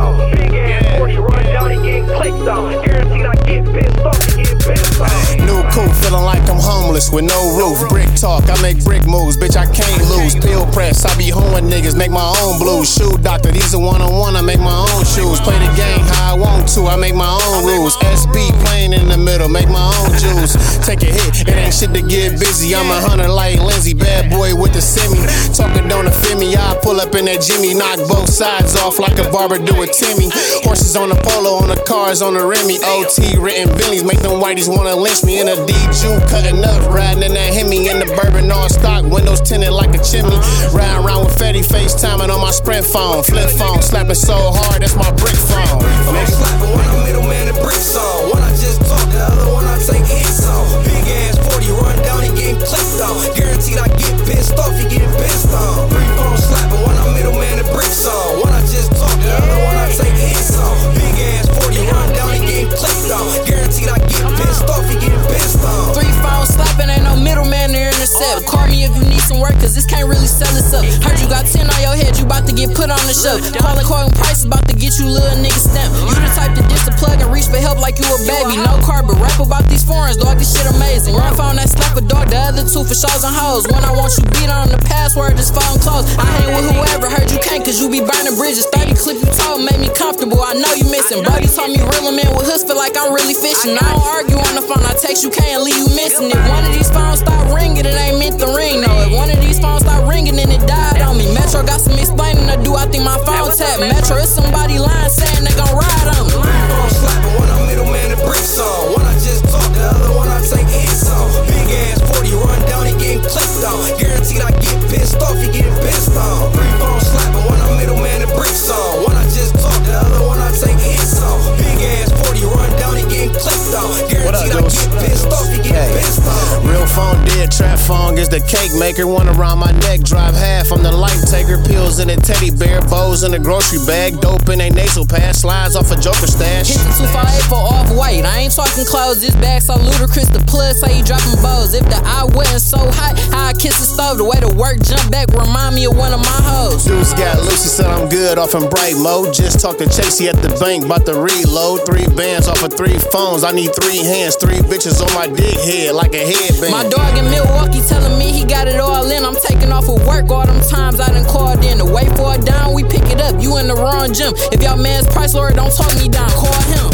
on. Big ass 40 run down and get clicked on. Guaranteed I get pissed off and get pissed on. New coupe, feeling like I'm homeless with no roof. Brick talk, I make brick moves, bitch, I can't lose. Pill press, I be hoeing niggas, make my own blues. Shoe doctor, these are one-on-one, I make my own shoes. Play the game how I want to, I make my own rules. SB playing in the middle, make my own juice. Take a hit, it ain't shit to get busy. I'm a hunter like Lindsay, bad boy with the semi. Talking don't offend me, I pull up in that Jimmy. Knock both sides off like a barber do a Timmy. Horses on the polo, on the cars, on the Remy. OT written Billies, make them whiteys wanna lynch me. In a D-Jew, cutting up, riding in that Hemi. In the bourbon all stock, windows tinted like a chimney. Riding around with Fetty, FaceTiming on my Sprint phone. Flip phone, slapping so hard, that's my brick phone. Slapping when I'm middleman and bricks on. One I just talk, the other one I take hits on. Big ass 40 run down and getting clicked on. Guaranteed I get pissed off, you get pissed on. 3 phone slapping when I'm middleman and bricks on. One I just talk, the other one I take hits on. Big ass 40 run down and getting clicked on. Guaranteed I get pissed off, you get pissed on. 3 phone slapping, ain't no middleman to intercept. Call me if you need some work, cause this can't really sell itself. Heard you got 10 on your head, you about to get put on the shelf. Calling price about to get you little nigga stamp. You the type to diss a plug and reach for help like you a baby. No car, but rap about these foreigns, dog, this shit amazing. Run phone that slap a dog, the other 2 for shows and hoes. When I want you beat on the password, just phone close. I hang with whoever, heard you can't cause you be burning bridges. 30 clip you told made me comfortable, I know you missing. Brody told me real man with hoods feel like I'm really fishing. I don't argue on the phone, I text you can't leave you missing. If one of these phones start ringing, it ain't meant to ring. No, if one of these phones start ringing, then it died on me. Metro got some explaining to do, I think my phone tap. Metro is somebody lying saying they gon' ride on me. 3 phone slapping when I'm middleman and bricks on. One I just talk, the other one I take hits on. Big ass 40 run down and getting clicked on. Guaranteed I get pissed off, you get pissed on. 3 phone slapping when I'm middleman and bricks on. One I just talk, the other one I take hits on. Big ass 40 run down and getting clicked on. Guaranteed I get pissed off, you get pissed on. Real phone dead, trap phone is the cake maker. One around my neck, drive half, I'm the light taker. Pills in a teddy bear, bows in a grocery bag. Dope in a nasal pass, slides off a joker stash. Hit the 258 for off-white, I ain't talking clothes. This bag so ludicrous, the plug say he dropping bows. If the eye wasn't so hot, I kiss the stove. The way the work jump back remind me of one of my hoes. Dudes got loose, he said I'm good off in bright mode. Just talked to Chasey at the bank, bout to reload. 3 bands off of 3 phones, I need 3 hands. 3 bitches on my dick head like a headband. My dog in Milwaukee telling me he got it all in. I'm taking off of work all them times I done called in. To wait for it down, we pick it up. You in the wrong gym. If y'all man's price lord don't talk me down, call him.